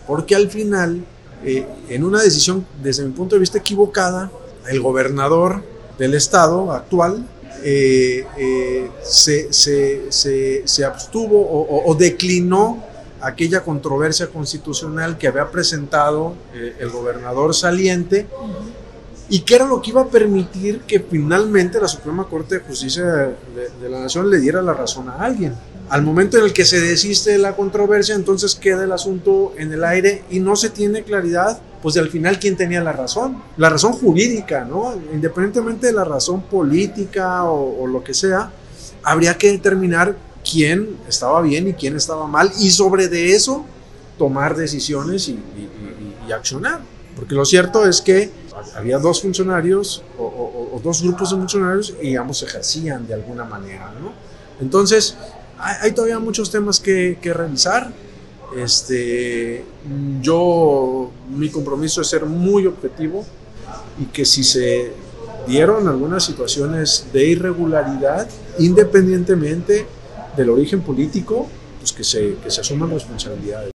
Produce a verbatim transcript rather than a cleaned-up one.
porque al final, eh, en una decisión desde mi punto de vista equivocada, el gobernador del estado actual eh, eh, se, se, se, se abstuvo o, o, o declinó aquella controversia constitucional que había presentado eh, el gobernador saliente, y que era lo que iba a permitir que finalmente la Suprema Corte de Justicia de, de, de la Nación le diera la razón a alguien. Al momento en el que se desiste de la controversia, entonces queda el asunto en el aire y no se tiene claridad, pues de al final quién tenía la razón, la razón jurídica, ¿no? Independientemente de la razón política o, o lo que sea, habría que determinar quién estaba bien y quién estaba mal, y sobre de eso tomar decisiones y, y, y, y accionar. Porque lo cierto es que había dos funcionarios o, o, o dos grupos de funcionarios y ambos ejercían de alguna manera, ¿no? Entonces, hay, hay todavía muchos temas que, que revisar. Este, yo, mi compromiso es ser muy objetivo, y que si se dieron algunas situaciones de irregularidad, independientemente del origen político, pues que se, que se asuman responsabilidades.